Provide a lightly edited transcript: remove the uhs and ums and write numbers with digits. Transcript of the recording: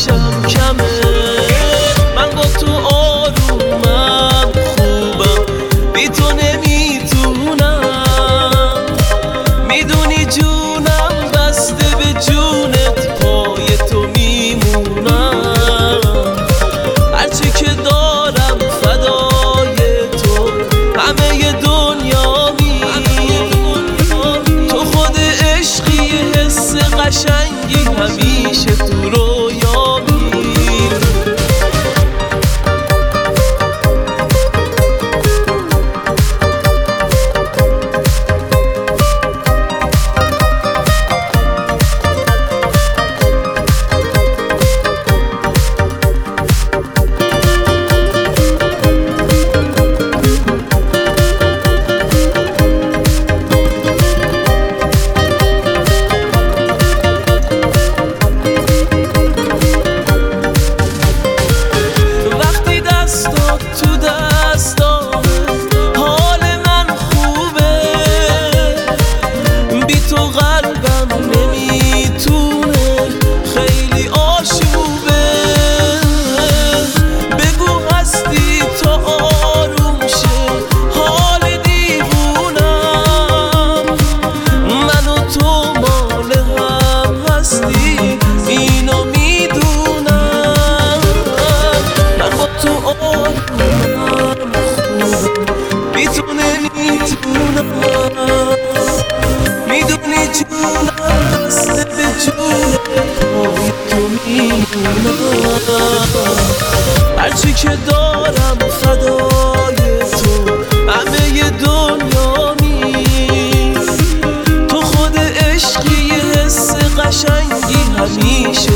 نشم کمه. من با تو آرومم خوبم، بی تو نمیتونم. میدونی جونم بسته به جونت، پای تو میمونم. هرچی که دارم فدای تو، همه دنیامی. تو خود عشقی، حس قشنگی، همیشه تو رویامی. تو دستام حال من خوبه، بی تو قلبم نمیتونه، خیلی آشوبه. بگو هستی تا آروم شه حال دیوونم. من و تو مال هم هستی، اینو میدونم. من با تو بی تو نمیتونم. میدونی جونم بسته به جونه، پای تو میمونم. هرچی که دارم فدای تو، همه دنیامی. تو خود عشقی، حس قشنگی، همیشه